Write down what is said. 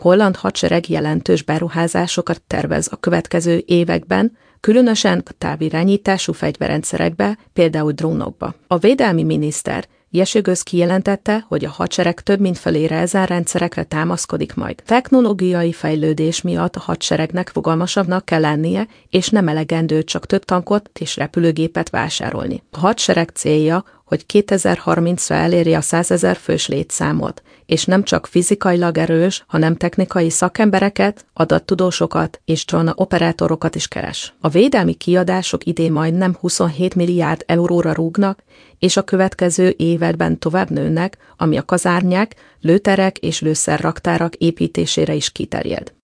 holland hadsereg jelentős beruházásokat tervez a következő években, különösen távirányítású fegyverrendszerekbe, például drónokba. A védelmi miniszter Jesőgöz kijelentette, hogy a hadsereg több mint felére ezen rendszerekre támaszkodik majd. Technológiai fejlődés miatt a hadseregnek fogalmasabbnak kell lennie, és nem elegendő csak több tankot és repülőgépet vásárolni. A hadsereg célja, hogy 2030-ra elérje a 100 000 fős létszámot, és nem csak fizikailag erős, hanem technikai szakembereket, adattudósokat és operátorokat is keres. A védelmi kiadások idén majdnem 27 milliárd euróra rúgnak, és a következő években tovább nőnek, ami a kazárnyák, lőterek és lőszerraktárak építésére is kiterjed.